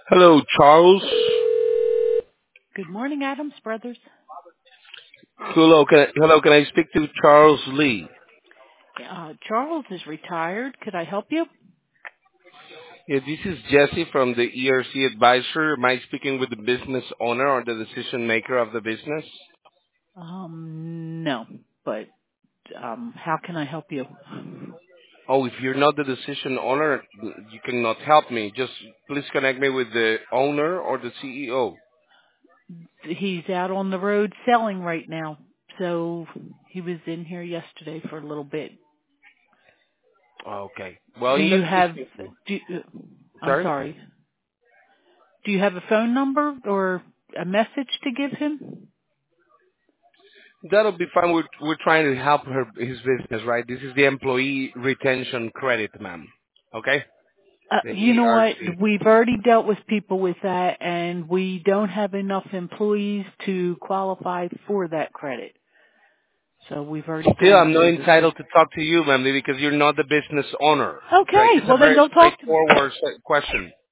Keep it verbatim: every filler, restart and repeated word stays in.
Hello, Charles. Good morning, Adams Brothers. Hello, can I, hello, can I speak to Charles Lee? Uh, Charles is retired. Could I help you? Yeah, this is Jesse from the E R C Advisor. Am I speaking with the business owner or the decision maker of the business? Um, no, but um, how can I help you? Oh, if you're not the decision owner, you cannot help me. Just please connect me with the owner or the C E O. He's out on the road selling right now, so he was in here yesterday for a little bit. Okay. Well, Do in you that case, have? Do, I'm sorry? sorry. Do you have a phone number or a message to give him? That'll be fine. We're, we're trying to help her, his business, right? This is the employee retention credit, ma'am. Okay? Uh, The you know what? E R C. We've already dealt with people with that, and we don't have enough employees to qualify for that credit. So we've already Still, gone I'm not through the system. entitled to talk to you, ma'am, because you're not the business owner. Right? Okay, It's a well then very don't talk to. straightforward s- question.